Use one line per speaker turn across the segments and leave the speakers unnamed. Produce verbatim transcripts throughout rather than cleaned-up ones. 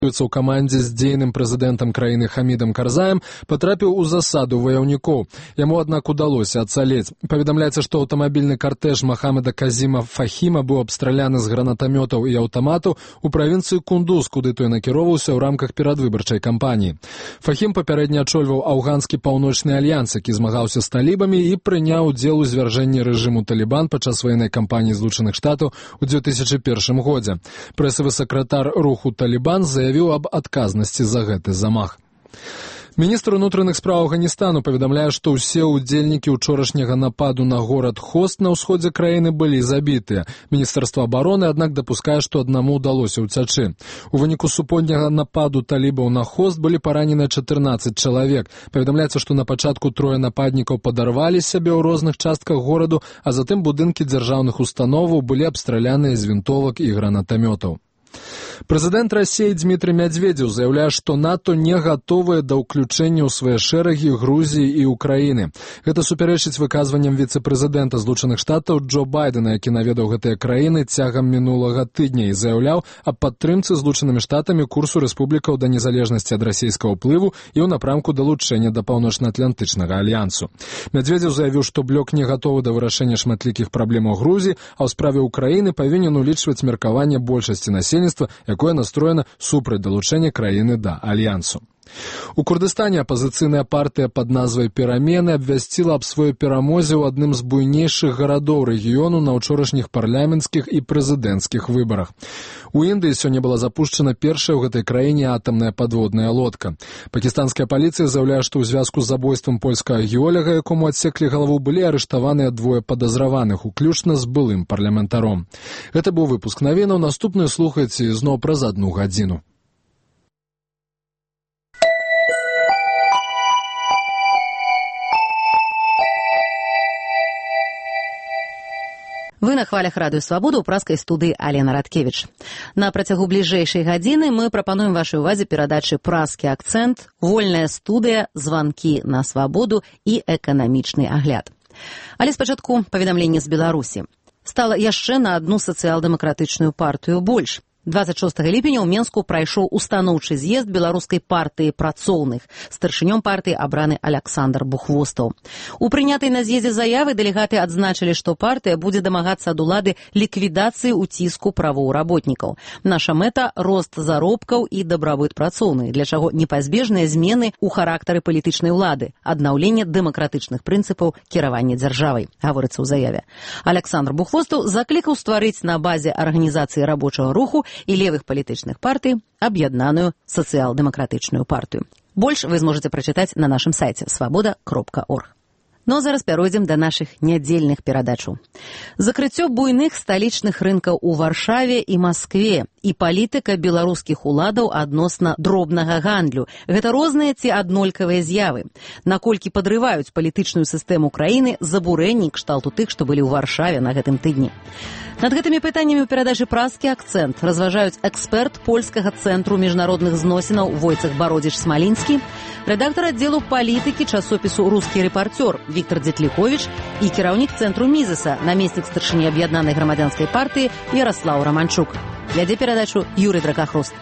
у камандзе з дзейным прэзідэнтам краіны Хамідам Карзаем, патрапіў у засаду ваяўнікоў. Яму, аднак, удалося ацалець. Паведамляецца, што аўтамабільны картэж Махамеда Казіма Фахіма быў абстраляны з гранатамётаў і аўтаматаў у правінцыі Кундуз, куды той накіроўваўся ў рамках перадвыбарчай кампаніі. Фахім папярэдне ачольваў афганскі паўночны альянс, які змагаўся з талібамі і прыняў удзел у звяржэнні рэжыму Талібан падчас ваеннай кампаніі Злучаных Штатаў у дзве тысячы першым годзе. Прэсавы сакратар руху Талібан заявіў об адказнасці за гэты замах. Міністр унутраных спраў Афганістану паведамляе, што ўсе ўдзельнікі учорашняга нападу на горад Хост на ўсходзе краіны былі забітыя. Міністэрства абароны, аднак, дапускае, што аднаму ўдалося ўцячы. У выніку супольнага нападу талібаў на Хост былі параненыя чатырнаццаць чалавек. Паведамляецца, што на пачатку трое нападнікаў падарвалі сябе ў розных частках гораду, а затым будынкі дзяржаўных установаў былі абстраляныя з вінтовак і гранатамётаў. Прэзідэнт Расіі Дмітрый Мядзведзеў заяўляе, што НАТО не гатовыя да ўключэння ў свае шэрагі Грузіі і Украіны. Гэта супярэчыць выказванням віцэ-прэзідэнта Злучаных Штатаў Джо Байдена, які наведаў гэтыя краіны цягам мінулага тыдня і заяўляў аб падтрымцы Злучанымі Штатамі курсу рэспублікаў да незалежнасці ад расійскага ўплыву і ў напрамку далучэння да паўночна-атлантычнага альянсу. Мядзведзеў заявіў, што блок не гатовы да вырашэння шматлікіх праблемаў Грузіі, а ў справе Украіны павінен улічваць меркаванне большасці насельніцтва, якое настроена супраць далучэння краіны да альянсу. У Курдыстане апазіцыйная партыя пад назвай «Перамены» абвясціла аб сваёй перамозе ў адным з буйнейшых гарадоў рэгіёну на ўчорашніх парламенцкіх і прэзідэнцкіх выбарах. У Індыі сёння была запушчана першая ў гэтай краіне атамная падводная лодка. Пакістанская паліцыя заяўляе, што ў звязку з забойствам польскага геолага, якому адсеклі галаву, былі арыштаваныя двое падазраваных, уключна з былым парламентаром. Гэта быў выпуск навінаў, наступную слухайце зноў праз адну гадзіну.
Вы на хвалях радыё Свабода ў праскай студыі Алена Радкевіч. На працягу бліжэйшай гадзіны мы прапануем вашай увазе перадачы «Праскі акцэнт», «Вольная студыя», «Званкі на Свабоду» і «Эканамічны агляд». Але спачатку паведамленне з Беларусі. Стала яшчэ на адну сацыял-дэмакратычную партыю больш. двадцать шостага ліпеня ў Менску прайшоў устаноўчы з'езд беларускай партыі працоўных. Старшынём партыі абраны Аляксандр Бухвостаў. У прынятай на з'ездзе заявы дэлегаты адзначылі, што партыя будзе дамагацца ад улады ліквідацыі ўціску правоў работнікаў. Наша мэта – рост заробкаў і дабрабыт працоўных, для чаго непазбежныя змены ў характары палітычнай улады, аднаўленне дэмакратычных прынцыпаў кіравання дзяржавай, гаворыцца ў заяве. Аляксандр Бухвостаў заклікаў стварыць на базе арганізацыі рабочага руху і левых палітычных партый аб'яднаную сацыял-дэмакратычную партыю. Больш вы зможаце прачытаць на нашым сайце свабода кропка орг. Ну а зараз пяройдзем да нашых нядзельных перадачаў. Закрыццё буйных сталічных рынкаў у Варшаве і Маскве і палітыка беларускіх уладаў адносна дробнага гандлю. Гэта розныя ці аднолькавыя з'явы. Наколькі падрываюць палітычную сістэму краіны забурэнні кшталту тых, што былі ў Варшаве на гэтым тыдні. Над гэтымі пытаннямі ў перадачы «Праскі акцэнт» разважаюць эксперт польскага цэнтру міжнародных зносінаў Войцах Бародзіч-Смалінскі, рэдактар аддзелу палітыкі часопісу «Рускі рэпарцёр» Віктор Дзетліковіч і кіраўнік цэнтру Мізеса, намеснік старшыні аб'яднанай грамадзянскай партыі Яраслаў Раманчук. Вядзе перадачу Юрый Дракахруст.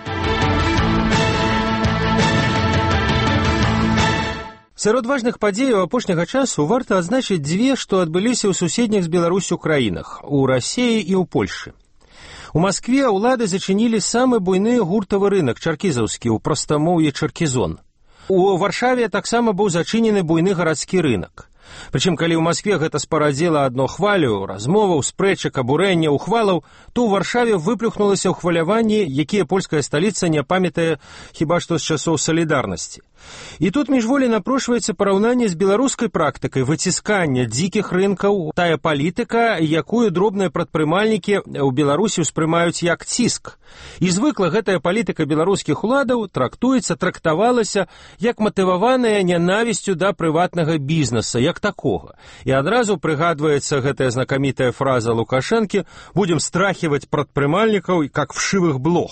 Сярод важных падзеяў апошняга часу варта адзначыць дзве, што адбыліся ў суседніх з Беларусю краінах – у Расіі і ў Польшы. У Маскве ўлады зачынілі самы буйны гуртавы рынак чаркізаўскі ў прастамоўі Чаркізон. У Варшаве таксама быў зачынены буйны гарадскі рынак. Прычым, калі ў Маскве гэта спарадзіла адно хвалю, размоваў, спрэчак, абурэння, ухвалаў, то ў Варшаве выплюхнулася ў хваляванні, якія польская сталіца не памятае хіба што з часоў салідарнасці. І тут міжволі напрошваецца параўнанне з беларускай практыкай выціскання дзікіх рынкаў, тая палітыка, якую дробныя прадпрымальнікі ў Беларусі ўспрымаюць як ціск. І звыкла гэтая палітыка беларускіх уладаў трактуецца, трактавалася як матываваная нянавісцю да прыватнага бізнеса, як такога. І адразу прыгадваецца гэтая знакамітая фраза Лукашэнкі «Будем страхивать прадпрымальнікаў, как вшивых блох».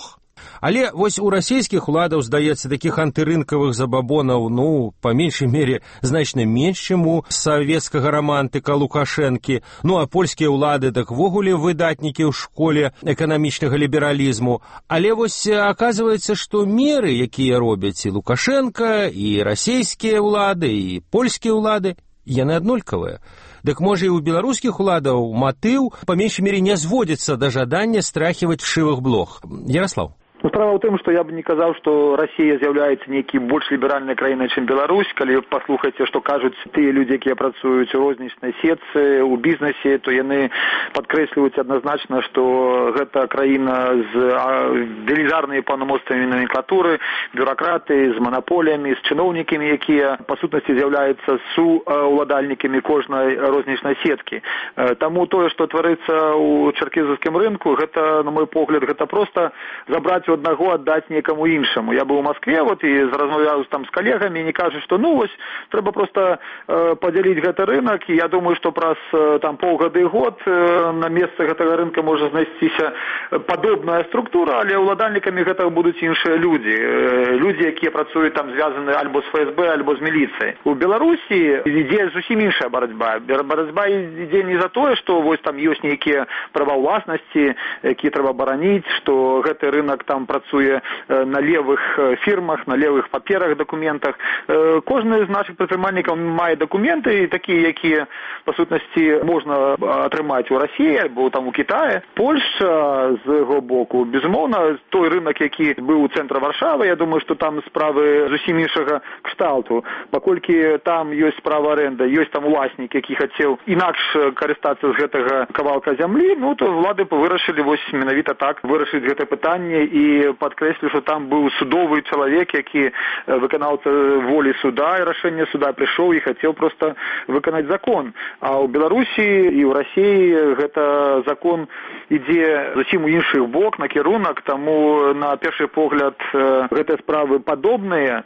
Але вось у расійскіх уладаў, здаецца, такіх антырынкавых забабонаў, ну, па меншай мере, значна менш, чым у савецкага романтыка Лукашэнкі. Ну, а польскія ўлады так вогуле выдатнікі ў школе эканамічнага лібералізму. Але вось аказваецца, што меры, якія робяць і Лукашенко, і расійскія ўлады, і польскія ўлады, яны аднолькавыя. Дык можа і ў беларускіх уладаў матыў па меншай мере не зводзіцца да жадання страхіваць вшывых блох. Ярослав.
Справа ў тым, што я б не казаў, што Расія з'яўляецца нейкі больш ліберальнай краінай, чым Беларусь. Калі паслухаеце, што кажуць тыя людзі, якія працуюць у рознічнай сетцы, у бізнесе, то яны падкрэсліваюць адназначна, што гэта краіна з велізарнымі паўнамоцтвамі номенклатуры, бюракраты, з манаполіямі, з чыноўнікамі, якія па сутнасці з'яўляюцца суўладальнікамі кожнай рознічнай сеткі. Таму тое, што творыцца ў чаркізаўскім рынку, гэта, на мой погляд, гэта проста забраць у аднаго аддаць некаму іншаму. Я быў у Маскве, вот, і размаўляў там з калегамі, і не кажуць, што ну вось, трэба проста э, падзяліць гэты рынок, і я думаю, што праз э, там паўгады і год э, на месцы гэтага рынка можа знайсціся падобная структура, але ўладальнікамі гэтага будуць іншыя людзі. Э, людзі, якія працуюць там звязаны альбо з ФСБ, альбо з міліцыяй. У Беларусі ідзе зусім іншая барацьба. Барацьба ідзе не за тое, што вось там ёсць нейкія права ўласнасці, якія трэба бараніць, што гэты рынок там працуе на левых фірмах, на левых паперах, дакументах. Кожны з нашых прадпрымальнікаў мае дакументы, такія, якія, па сутнасці, можна атрымаць у Расіі або там у Кітаі. Польшча, з яго боку, безумоўна, той рынок, які быў у цэнтры Варшавы, я думаю, што там справы зусім іншага кшталту. Паколькі там ёсць права арэнда, ёсць там уласнік, які хацеў інакш карыстацца з гэтага кавалка зямлі, ну, то ўлады вырашылі вось менавіта так вырашыць гэта пытанне і падкрэслю, што там быў судовы чалавек, які выканаўца волі суда і рашэння суда прыйшоў і хацеў проста выканаць закон. А ў Беларусі і ў Расіі гэта закон ідзе зусім у іншых бок, на кірунак, таму на першы погляд гэтыя справы падобныя,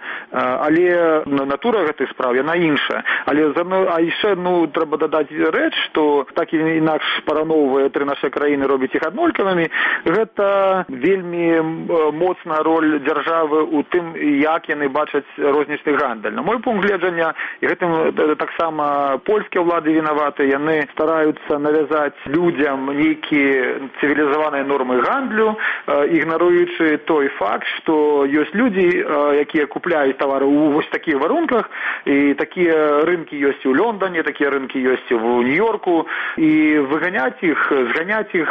але натура гэтых справ яна іншая. Але а яшчэ ну трэба дадаць рэч, што так і інакш параўноўвае тры нашы краіны, робіць іх аднолькавымі, гэта вельмі моцная роль дзяржавы ў тым, як яны бачаць рознічны гандаль. На мой пункт гледжання, і гэтым таксама польскія ўлады вінаваты, яны стараюцца навязаць людзям нейкія цывілізаваныя нормы гандлю, ігнаруючы той факт, што ёсць людзі, якія купляюць тавары ў вось такіх варунках, і такія рынкі ёсць у Лондоне, такія рынкі ёсць у Нью-Йорку, і выганяць іх, зганяць іх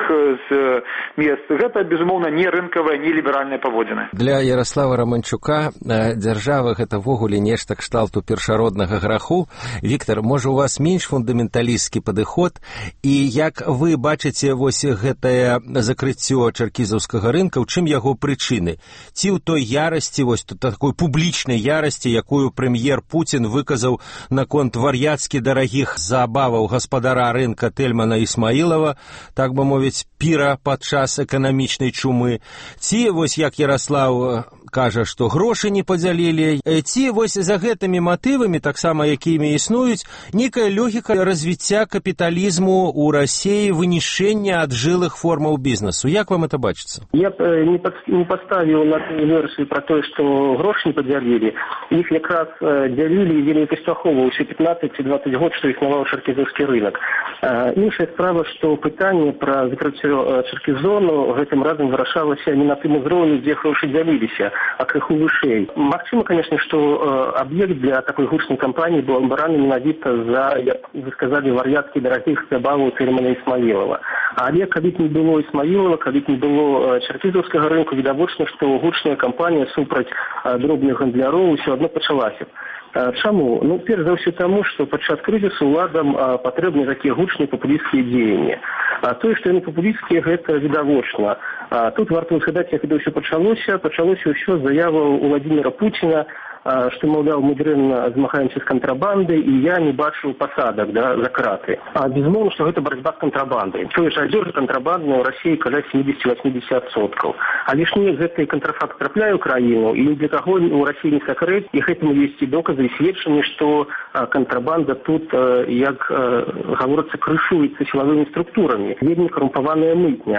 з мест, гэта, безумоўна, не рынкавая, не ліберальныя паводзіны.
Для Ярослава Романчука дзяржава гэта ввогуле нешта кшталту першароднага граху. Віктор, можа, у вас менш фундаменталісцкі падыход, і як вы бачыце вось гэтае закрыццё чаркізаўскага рынка, у чым яго прычыны? Ці ў той ярасці, вось тут такой публічнай ярасці, якую прэм'ер Пуцін выказаў наконт вар'яцкі дарагіх забаваў гаспадара рынка Тельмана Ісмаілава, так бы мовіць, піра падчас эканамічнай чумы, ці вось як Ярослав кажа, што грошы не падзялілі, ці вось за гэтымі матывамі, таксама якімі існуюць, некая логіка развіцця капіталізму ў Расіі, вынішэння аджылых формаў бізнесу. Як вам это бачыцца?
Я б не, под, не поставил на ту версию про то, что грош не поделили. Их как раз делили вельмі паспяхова ўсе пятнадцать-двадцать год, што існаваў чаркізаўскі рынок. Іншая справа, што пытанне пра закрыццё чаркізону гэтым разам вырашалася не на тым узроўні, дзе грошы дзяліліся, а крыху вышэй. Магчыма, конечно, што аб'ект для такой гучнай кампаніі быў абраны менавіта за, як вы сказалі, вар'яцкі дарагіх забаваў Тельмана Ісмаілава. Але калі б не было Ісмаілава, калі б не было чаркізаўскага рынку, відавочна, што гучная кампанія супраць дробных гандляроў усё адно пачалася. Чаму? Ну, перш за ўсё таму, што падчас крызісу ўладам патрэбны такія гучныя папулісцкія дзеянні. А тое, што яны папулісцкія, гэта відавочна. Тут варта згадаць, як гэта ўсё пачалося. Пачалося ўсё з заяваў Владимира Путина, што, маўляў, мы дрэнна змагаемся з кантрабандай, і я не бачу пасадак, да, за краты. А безумоўна, што гэта барацьба з кантрабандай. Тое ж адзежа кантрабандная ў Расіі каля семьдесят-восемьдесят адсоткаў. Але ж не гэты кантрафакт трапляе ў краіну, і для таго ў Расіі не сакрэт, і гэтаму ёсць і доказы, і сведчанні, што кантрабанда тут, як гаворыцца, крышуецца сілавымі структурамі. Вельмі карумпаваная мытня.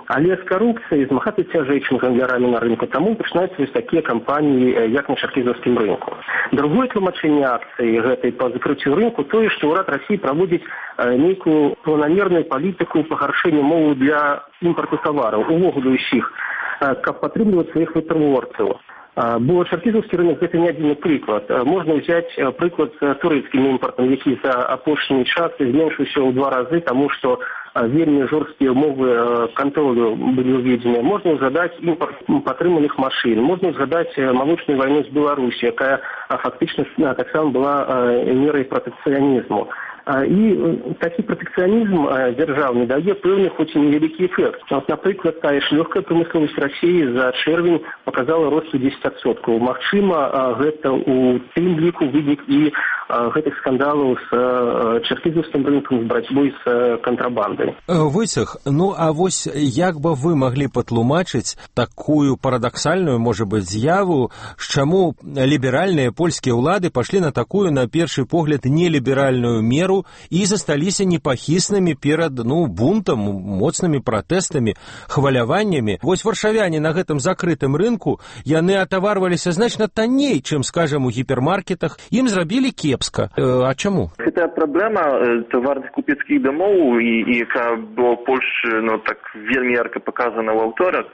Але з карупцыяй змагацца цяжэй, чым гандлярамі на рынку, таму пачынаюцца вось такія кампаніі, як на чаркізаўскім рынку. Другое тлумачэнне акцыі гэтай па закрыццю рынку тое, што ўрад Расіі праводзіць нейкую планамерную палітыку пагаршэння мовы для імпарту тавараў, увогуле ўсіх, каб падтрымліваць сваіх вытворцаў. Бо чаркізаўскі рынок гэта не адзіны прыклад. Можна ўзяць прыклад з турэцкім імпартам, які за апошні час зменшыўся ў два разы, таму што вельмі жорсткія умовы кантролю былі ўведзены. Можна ўзгадаць імпарт падтрыманых машын, можна ўзгадаць малочную вайну з Беларусі, якая фактычна таксама была мерай пратэкцыянізму. І такі пратэкцыянізм дзяржаўны дае пэўны, хоць і невялікі эфект. От, напрыклад, тая ж лёгкая прамысловасць Расіі за чэрвень показала рост у дзесяць адсоткаў. Магчыма, гэта у тым ліку вынік і гэтых скандалаў з чаркізаўскім рынкам, з барацьбой з кантрабандай.
Войцех, ну а вось як бы вы маглі патлумачыць такую парадаксальную, можа быць, з'яву, з чаму ліберальныя польскія ўлады пашлі на такую, на першы погляд, неліберальную меру і засталіся непахіснымі перад, ну, бунтам, моцнымі пратэстамі, хваляваннямі. Вось варшавяне на гэтым закрытым рынку, яны атаварваліся значна танней, чым, скажам, у гіпермаркетах. Ім зрабілі кепска. А чаму?
Гэта праблема таварных купецкіх дамоў, і яка была ў Польшчы, ну, так вельмі ярка паказана ў аўторак.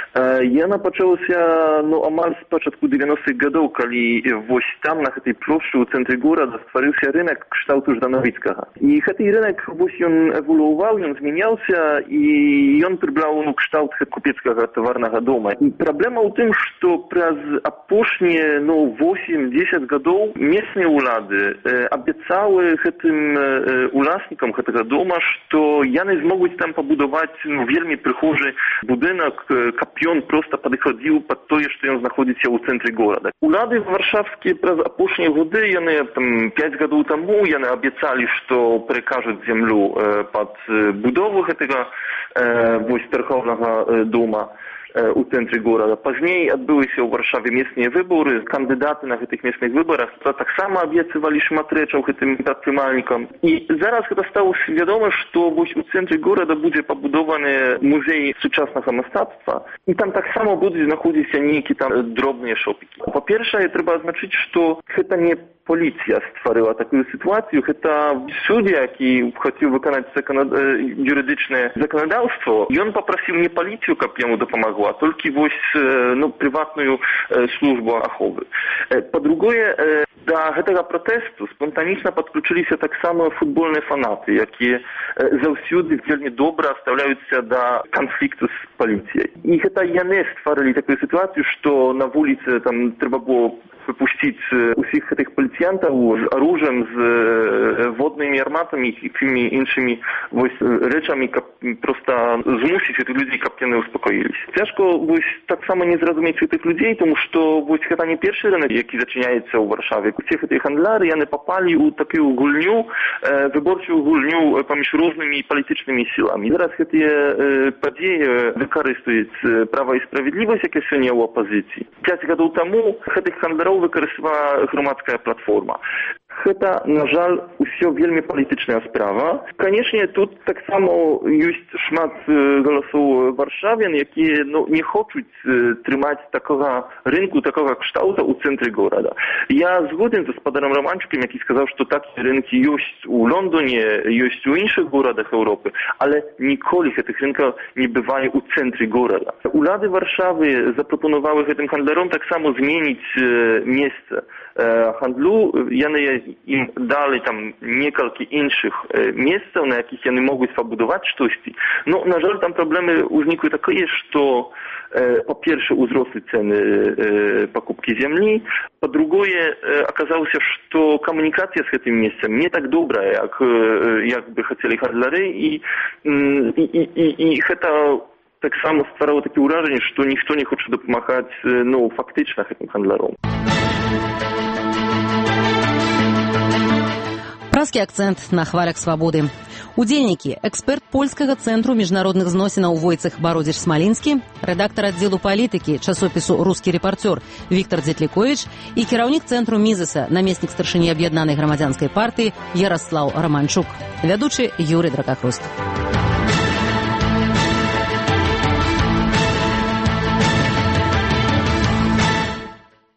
Яна пачалася, ну, амаль з пачатку дзевяностых гадоў, калі вось там, на гэтай плошчы ў цэнтры горада стварыўся рынак кшталту Ждановіцкага. І гэты рынак, вось ён эвалюаваў, ён змяняўся, і ён прыбраў, ну, кшталт купецкага таварнага дома. І праблема ў тым, што праз апошнія, ну, восемь-дзесяць гадоў месцныя ўлады э, абяцалы гэтым э, уласнікам гэтага дома, што яны змогуць там пабудаваць, ну, вельмі прыхожы будынак, каб ён проста падыходзіў пад тое, што ён знаходзіцца ў цэнтры горада. Улады варшавскія праз апошнія гады, яны там пяць гадоў таму, яны абяцалі, што перакажуць зямлю э, пад будову гэтага э, вось тархоўнага э, дома у цэнтры горада. Пазней адбыліся ў Варшаве месцныя выборы, кандыдаты на гэтых месцных выбарах таксама абяцывалі шмат рэчаў гэтым прадпрымальнікам. І зараз гэта стала вядома, што вось у цэнтры горада будзе пабудованы музей сучаснага мастацтва, і там таксама будуць знаходзіцца нейкі там дробныя шопікі. Па-першае, трэба адзначыць, што гэта не поліція стварыла такую сітуацыю, гэта суддзя, які хацеў выканаць закона... юрыдычнае заканадаўство, ён папрасіў не паліцыю, каб яму дапамагла, толькі вось, ну, прыватную службу аховы. Па-другое, да гэтага пратэсту спантанічна падключыліся таксама футбольныя фанаты, якія заўсёды вельмі добра ставляюцца да канфлікту з паліцыяй. І гэта яны стварылі такую сітуацыю, што на вуліцы там трэба было выпусціць усіх гэтых паліцыянтаў з оружием, з воднымі арматамі і тымі іншымі вось рэчамі, каб проста змусіць гэтых людзей, каб яны успакоіліся. Цяжко вось таксама не зразумець гэтых людзей, тому што вось гэта не першы рынок, які зачыняецца ў Варшаве. Усе гэтыя гандляры, яны папалі ў такую гульню, выборчую гульню паміж рознымі палітычнымі сіламі. Зараз гэтыя падзеі выкарыстаюць права і справядлівасць, якія сёння ў апазіцыі. Пяць гадоў таму гэтых гандляраў выкарыстала грамадская платформа. Гэта, на жаль, усё вельмі палітычная справа. Канешне, тут таксама ёсць шмат галасоў варшавян, якія, ну, не хочуць трымаць такога рынку, такога кшталту ў цэнтры горада. Я згоден з гаспадарам Романчукам, які сказаў, што такія рынкі ёсць у Лондоне, ёсць у іншых горадах Еўропы, але ніколі гэтых рынкаў не бывае ў цэнтры горада. Улады Варшавы запропанавалі гэтым гандлярам таксама змяніць месца гандлю, яны ім далі там некалькі іншых месцаў, на якіх яны могуць пабудаваць штосьці. Но, на жаль, там праблемы ўзнікły такія, што па-першае, узрослі цэны пакупкі зямлі, па-другое, аказалася, што камунікацыя з гэтым месцам не так добрая, як, як бы хацелі гандляры, і, і, і, і, і гэта таксама стварала такі ўражанне, што ніхто не хоча дапамагаць, ну, фактычна гэтым гандляром.
Праскі акцэнт на хвалях свабоды. Удзельнікі, эксперт польскага цэнтру міжнародных зносінаў Войцех Бародзіч-Смалінскі, рэдактар аддзелу палітыкі часопісу «Рускі рэпарцёр» Віктор Дзетліковіч і кіраўнік цэнтру Мізеса, намеснік старшыні аб'яднанай грамадзянскай партыі Яраслаў Романчук. Вядучы Юрый Дракахруст.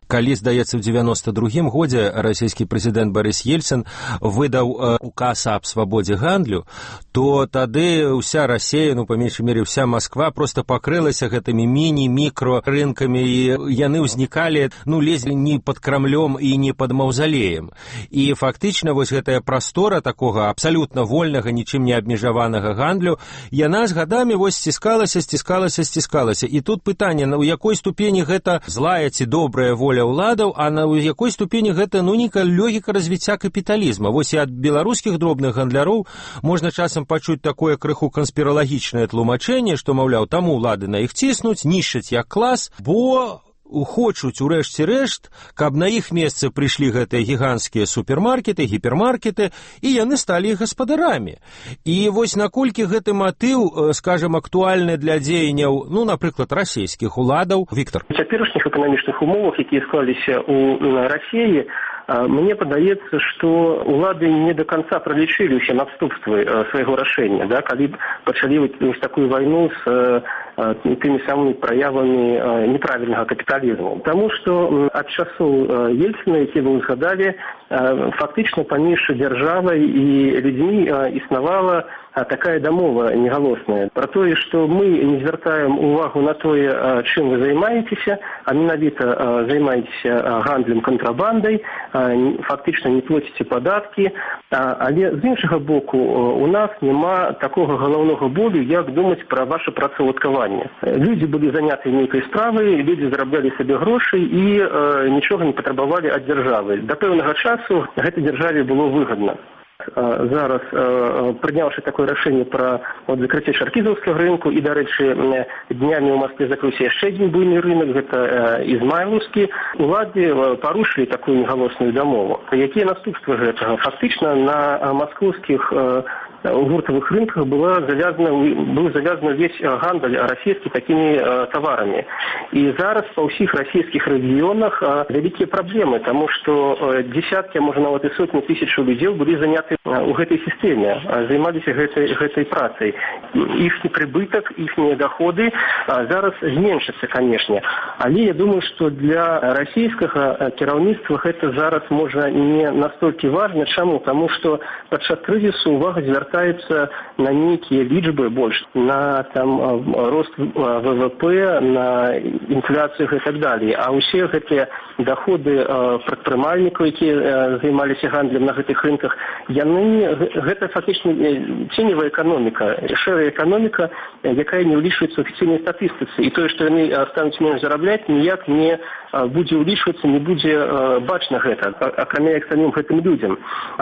Калі, здаецца, ў девяносто другім годзе расійскі прэзідэнт Барыс Ельцын выдаў указ аб свабодзе гандлю, то тады ўся Расія, ну, па меншай мере, вся Масква проста пакрылася гэтымі міні-мікро рынкамі, і яны ўзнікалі, ну, лезлі не пад Крамлём і не пад маўзалеем. І фактычна вось гэтая прастора такога абсалютна вольнага, нічым не абмежаванага гандлю, яна з гадамі вось сціскалася, сціскалася, сціскалася. І тут пытанне, у якой ступені гэта злая ці добрая воля ўладаў, а на якой ступені гэта, ну, нейкая логіка развіцця капіталізма. Вось і ад беларускіх дробных гандляроў можна часам пачуць такое крыху канспіралагічнае тлумачэнне, што, маўляў, таму ўлады на іх ціснуць, нішчаць як клас, бо хочуць у рэшце рэшт, каб на іх месцы прыйшлі гэтыя гіганцкія супермаркеты, гіпермаркеты, і яны сталі іх гаспадарамі. І вось наколькі гэты матыў, скажем, актуальны для дзеянняў, ну, напрыклад, расійскіх уладаў. Віктор.
У цяперашніх эканамічных умовах, якія склаліся ў Расіі, мне падаецца, што ўлады не до конца пралічылі ўсе наступствы свайго рашэння, да, калі пачалі вось такую вайну з тымі самымі праявамі неправільнага капіталізму. Таму што ад часоў Ельцына, які вы згадалі, фактычна паміж дзяржавай і людзьмі існавала такая дамова негалосная про тое, што мы не звяртаем увагу на тое, чым вы займаецеся, а менавіта займаецеся гандлем кантрабандай, фактычна не плаціце падаткі, але з іншага боку у нас няма такога галоўнага болю, як думаць пра ваше працаўладкаванне. Людзі былі заняты нейкай справай, людзі зараблялі сабе грошы і нічога не патрабавалі ад дзяржавы. Да пэўнага часу гэта дзяржаве было выгадна. Зараз, прыняўшы такое рашэнне пра закрыццё шаркізаўскага рынку, і, дарэчы, днямі ў Маскве закрыўся яшчэ адзін буйны рынок, гэта Ізмайлаўскі, улады парушылі такую негалосную дамову. Якія наступствы гэтага? Фактычна на маскоўскіх гуртавых рынках была завязана, быў завязаны весь гандаль расійскі такімі таварамі. І зараз па ўсіх расійскіх рэгіёнах вялікія праблемы, таму што дзесяткі, можа нават і сотні тысячаў людзей былі заняты у гэтай сістэме, займаліся гэтай, гэтай працай. Іхні прыбытак, іхнія даходы зараз зменшацца, канешне. Але я думаю, што для расійскага кіраўніцтва гэта зараз можа не настолькі важна. Чаму? Таму што падчас крызісу увага звяртаецца на нейкія лічбы больш, на там рост ВВП, на інфляцыю і так далей. А ўсе гэтыя даходы прадпрымальнікаў, якія займаліся гандлем на гэтых рынках, яны, гэта фактычна ценевая эканоміка, шэрая эканоміка, якая не ўлічваецца ў афіцыйнай статыстыцы. І тое, што яны стануць менш зарабляць, ніяк не будзе ўлічвацца, не будзе бачна гэта, акрамя як самім гэтым людзям.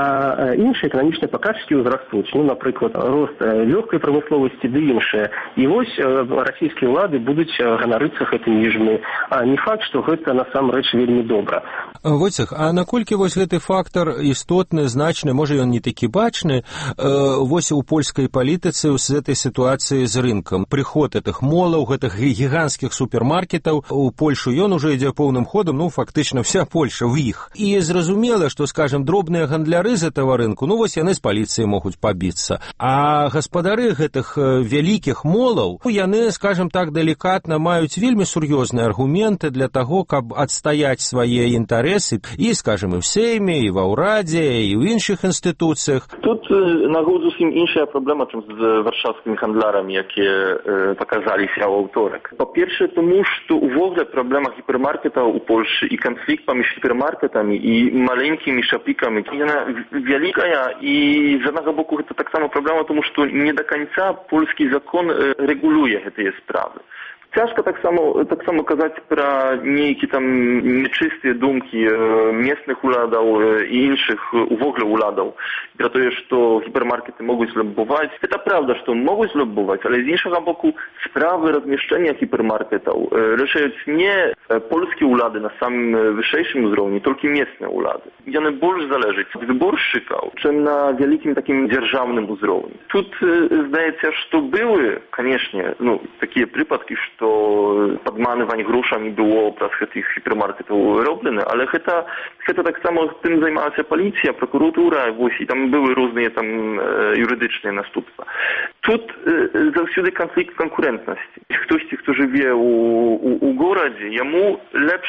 А іншыя эканамічныя паказчыкі ўзрастуць, ну, напрыклад, рост лёгкай прамысловасці ды іншае. І вось расійскія ўлады будуць ганарыцца гэтымі лічбамі. А не факт, што гэта насамрэч вельмі добра.
Войцех, а наколькі вось гэты фактар істотны, значны, можа ён не такі бачны, вось у польскай палітыцы з гэтай сітуацыі з рынкам? Прыход гэтых молаў, гэтых гіганцкіх супермаркетаў у Польшу, ён ужо ідзе поўным ходам, ну, фактычна вся Польша ў іх. І зразумела, што, скажем, дробныя гандляры з этого рынку, ну, вось яны з паліцыяй могуць пабіцца. А гаспадары гэтых вялікіх молаў, яны, скажем так, далікатна маюць вельмі сур'ёзныя аргументы для таго, каб адстаяць свае інтарэсы і, скажем, і в Сейме, і ва ўрадзе, і ў іншых інстытуцыях.
Тут нагоду зусім іншая праблема, чым з варшаўскімі гандлярамі, якія паказаліся ў аўторак. Па-перше, тому што ўвогуле праблема гіпермаркетаў у Польшы і канфлікт паміж гіпермаркетамі і маленькімі шапікамі, яна вялікая, і з аднаго боку гэта таксама праблема, тому што не да канца польскі закон рэгулюе гэтыя справы. Цяжка таксама, таксама казаць пра нейкі там нечыстыя думкі местных уладаў і іншых увогуле уладаў, пра тое, што гіпермаркеты могуць лаббуваць. Гэта правда, што могуць лаббуваць, але з іншага боку справы размяшчэння гіпермаркетаў рашаюць не польскія улады на самым вышэйшым узроўні, толькі местныя улады. Яны больш залежаць ад выборшчыкаў, чым на вялікім такім дзяржаўным узроўні. Тут здаецца, што былі, канешне, ну, такія прыпадкі, што падманывань грошамі было праз гэтых гіпермаркетаў роблена, але гэта, гэта таксама тым займалася паліцыя, пракуратура, вось, і там былі розныя там юрыдычныя наступства. Тут э, заўсёды канфлікт канкурэнтнасці. Хтосьці, хто жыве у, у, у горадзе, яму лепш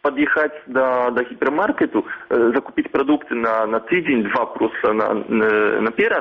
подъехать до, до гипермаркету, э, закупить продукты на, на тыдзень-два просто на, на, наперед,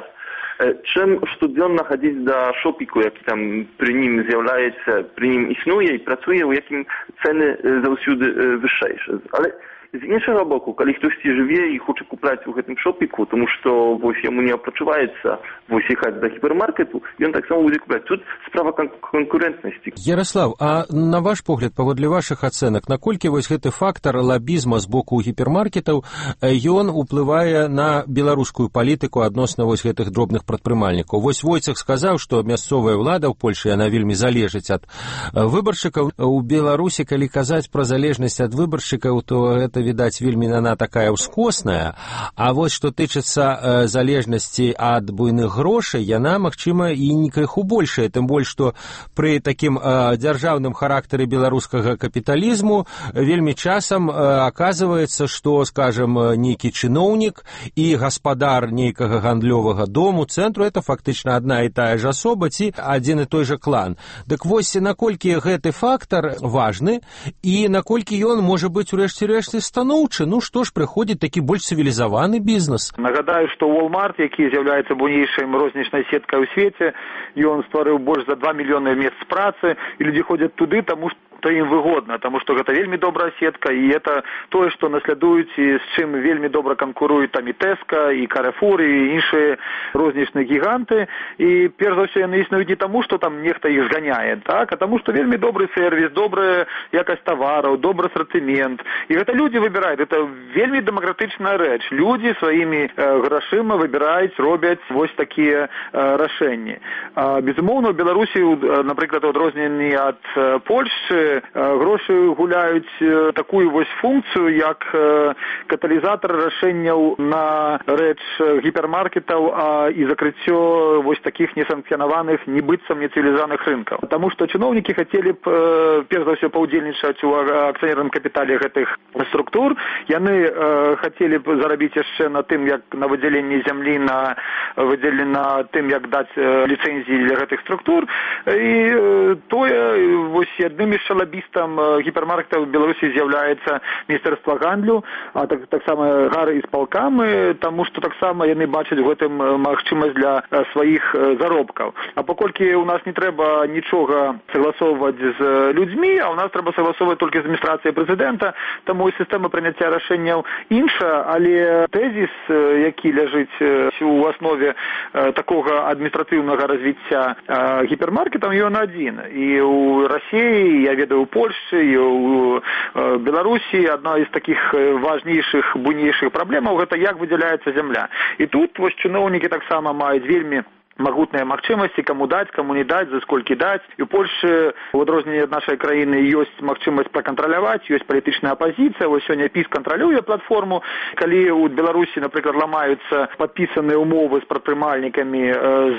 чым штодзённа хадзіць да шопіку, які там пры ім з'яўляецца, пры ім існуе і працуе, у якім цэны заўсёды вышэйшыя. Але з іншага боку, калі хтосьці жыве і хоча купляць у гэтым шопіку, тому што вось яму не апрачуваецца вось ехаць да гіпермаркету, ён таксама будзе купляць. Тут справа кон конкурентнасці.
Ярослав, а на ваш погляд, паводле вашых ацэнак, наколькі вось гэты фактар лабізма з боку гіпермаркетаў, ён уплывае на беларускую палітыку адносна вось гэтых дробных прадпрымальнікаў? Вось Войцах сказаў, што мясцовая ўлада ў Польшы, яна вельмі залежыць ад выбаршчыкаў. У Беларусі, калі казаць пра залежнасць ад выбаршчыкаў, то гэта, відаць, вельмі яна такая ўскосная, а вось што тычыцца э, залежнасці ад буйных грошай, яна, магчыма, і не крыху большая, тым больш, што пры такім э, дзяржаўным характары беларускага капіталізму вельмі часам э, аказваецца, што, скажем, нейкі чыноўнік і гаспадар нейкага гандлёвага дому, цэнтру, это фактычна адна і тая ж асоба ці адзін і той жа клан. Дык вось, наколькі гэты фактар важны і наколькі ён можа быць у рэшце-рэшце станоўчы, ну што ж, прыходзіць такі больш цывілізаваны бізнес.
Нагадаю, што Walmart, які з'яўляецца буйнейшай рознічнай сеткай у свеце, ён стварыў больш за два мільёны месц працы, і людзі ходзяць туды, таму што то ім выгодна, таму што гэта вельмі добрая сетка, і это тое, што наслядуюць і з чым вельмі добра канкуруюць там і Tesco, і Carrefour, і іншыя рознічныя гіганты. І перш за ўсё яны існуюць не таму, што там нехта іх зганяе, так, а таму што вельмі добры сервіс, добрая якасць тавараў, добры асартымент. І гэта людзі выбіраюць, это вельмі дэмакратычная рэч. Людзі сваімі э, грашыма выбіраюць, робяць вось такія э, рашэнні. А, безумоўна, у Беларусі, э, напрыклад, у адрозненні ад э, Польшчы, грошы гуляюць такую вось функцыю, як каталізатар рашэнняў на рэч гіпермаркетаў а, і закрыццё вось такіх несанкцыянаваных, нібыццам нецывілізаваных рынкаў. Таму што чыноўнікі хацелі б, перш за ўсё, паўдзельнічаць у акцыянерным капітале гэтых структур. Яны э, хацелі б зарабіць яшчэ на тым, як на выдзяленні зямлі, на выдзеленні на тым, як даць э, ліцэнзіі для гэтых структур. І э, тое, вось адным яшчэ лабістам гіпермаркетаў в Беларусі з'яўляецца Міністэрства гандлю, а так таксама гары і спалкамы, таму што таксама яны бачаць у гэтым магчымасць для сваіх заробкаў. А паколькі у нас не трэба нічога согласоўваць з людзьмі, а у нас трэба согласоўваць толькі з адміністрацыяй прэзідэнта, таму і сістэма прыняцця рашэнняў інша, але тэзіс, які ляжыць у аснове такога адміністратыўнага развіцця гіпермаркетаў, ён адзін. І у Расіі, я ведаю, у Польшчы і у Беларусі адна з такіх важнейшых, буйнейшых праблемаў гэта як выдзяляецца зямля. І тут вось чыноўнікі таксама маюць вельмі магутныя магчымасці, каму даць, каму не даць, за сколькі даць. І у Польшы, у адрозненні ад нашай краіны, ёсць магчымасць пракантраляваць, ёсць палітычная апазіцыя. Вось сёння ПіС кантралюе платформу. Калі у Беларусі, напрыклад, ламаюцца падпісаныя ўмовы з прадпрымальнікамі, з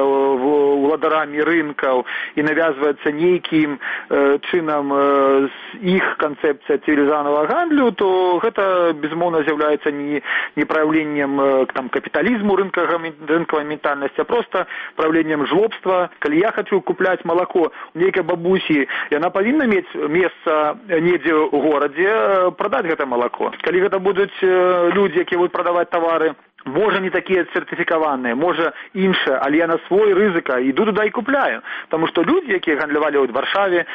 уладарамі рынкаў і навязваецца нейкім чынам з іх канцэпцыя цывілізаванага гандлю, то гэта, безумоўна, з'яўляецца не, не праяўленнем там, капіталізму, рынкавай ментальнасці, а проста правленнем жлобства. Калі я хочу купляць малако у нейкай бабусі, яна павінна мець месца недзе ў горадзе прадаць гэта малако. Калі гэта будуць людзі, якія будуць прадаваць тавары, можа не такія сертыфікаваныя, можа іншыя, але я на свой рызыка іду туды і купляю. Таму што людзі, якія гандлявалі ў Варшаве,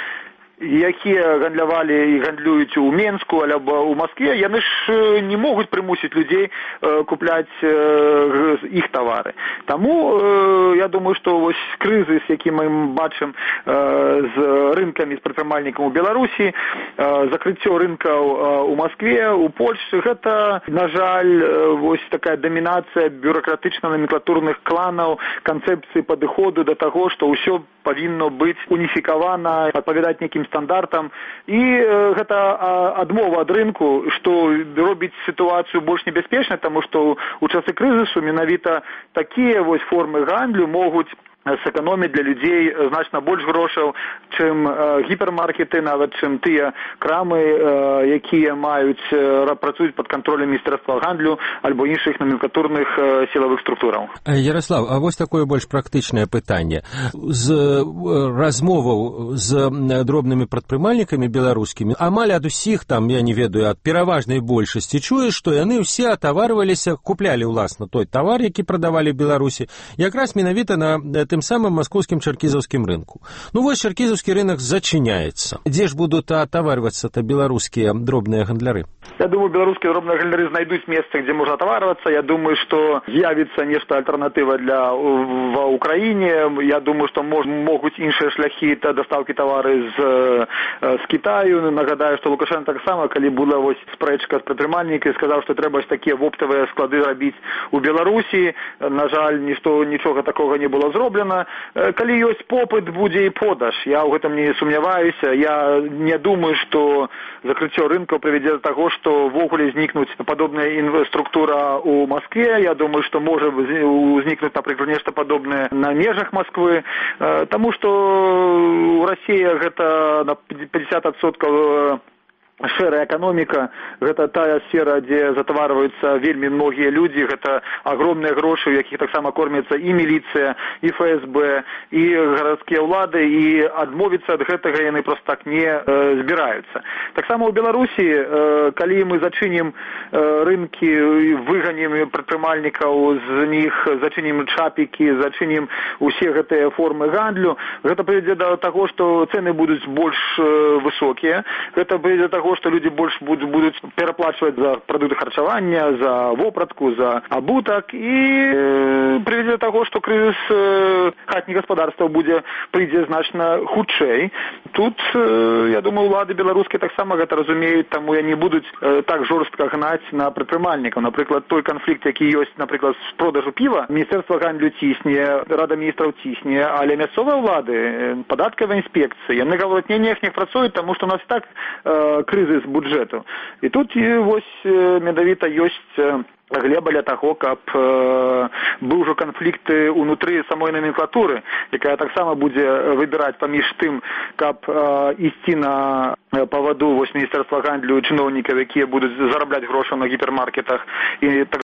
якія гандлявалі і гандлююць у Менску альбо ў Маскве, яны ж не могуць прымусіць людзей э, купляць э, іх тавары. Таму э, я думаю, што вось крызіс, які мы бачым э, з рынкамі, з прадпрымальнікам у Беларусі, э, закрыццё рынкаў э, у Маскве, у Польшчы, гэта, на жаль, э, вось такая дамінацыя бюракратычна-номенклатурных кланаў, канцэпцыі падыходу да таго, што ўсё павінно быць уніфікавана, адпавядаць нейкім стандартам. І э, гэта а, адмова ад рынку, што робіць сітуацыю больш небяспечнай, таму што ў часы крызісу менавіта такія вось формы гандлю могуць сэкономіць для людзей значна больш грошаў, чым гіпермаркеты, нават чым тыя крамы, якія маюць працуюць пад кантролем міністэрства гандлю альбо іншых номенклатурных сілавых структураў.
Ярослав, а вось такое больш практычнае пытанне. З размоваў з дробнымі прадпрымальнікамі беларускімі амаль ад усіх, там, я не ведаю, ад пераважнай большасці чуеш, што яны ўсе атаварваліся, куплялі ўласна той тавар, які прадавалі в Беларусі, якраз менавіта на тым самым маскоўскім чаркізаўскім рынку. Ну вось чаркізаўскі рынок зачыняецца. Дзе ж будуць атаварвацца-то беларускія дробныя гандляры?
Я думаю, беларускія дробныя гандляры знайдуць месца, дзе можна атаварвацца. Я думаю, што з'явіцца нешта альтэрнатыва для ва ўкраіне. Я думаю, што мож, могуць іншыя шляхі дастаўкі тавары з, з Кітаю. Нагадаю, што Лукашенко таксама, калі була вось спрэчка з прадпрымальнікамі, сказаў, што трэба такія воптавыя склады рабіць у Беларусі. На жаль, нішто, нічога такога не было зроблена. Калі ёсць попыт, будзе і продаж. Я ў гэтым не сумняваюся. Я не думаю, што закрыццё рынкаў прывядзе да таго, што ввогуле знікнуць падобная інфраструктура ў Маскве. Я думаю, што можа ўзнікнуць, напрыклад, нешта падобнае на межах Масквы. Таму што Расія гэта на пятьдесят адсоткаў шэрая эканоміка, гэта тая сфера, дзе затаварваюцца вельмі многія людзі, гэта агромныя грошы, у якіх таксама корміцца і міліцыя, і эф эс бэ, і гарадскія ўлады, і адмовіцца ад гэтага яны проста так не э, збіраюцца. Таксама ў Беларусі, э, калі мы зачынім э, рынкі, выганім прадпрымальнікаў з них, зачынім чапікі, зачынім усе гэтыя формы гандлю, гэта прывядзе да таго, што цэны будуць больш э, высокія, гэта прывядзе да таго, што людзі больш будуць, будуць пераплачваць за прадукты харчавання, за вопратку, за абутак, і э, прывядзе да таго, што крызіс э, хатніх гаспадарстваў будзе прыйдзе значна хутчэй. Тут, э, я думаю, улады беларускія таксама гэта разумеюць, таму яны будуць э, так жорстка гнаць на прадпрымальнікаў. Напрыклад, той канфлікт, які ёсць, напрыклад, з продажу піва, міністэрства гандлю цісне, рада міністраў цісне, але мясцовыя ўлады, падаткавыя інспекцыі, яны гавораць, не, не, не працуюць, таму што у нас так э, крызіс бюджэту. І тут вось менавіта ёсць глеба для таго, каб э, быў ужо канфлікты ўнутры самой номенклатуры, якая таксама будзе выбіраць паміж тым, каб э, ісці на паваду вось міністэрства гандлю чыноўнікаў, якія будуць зарабляць грошы на гіпермаркетах, і так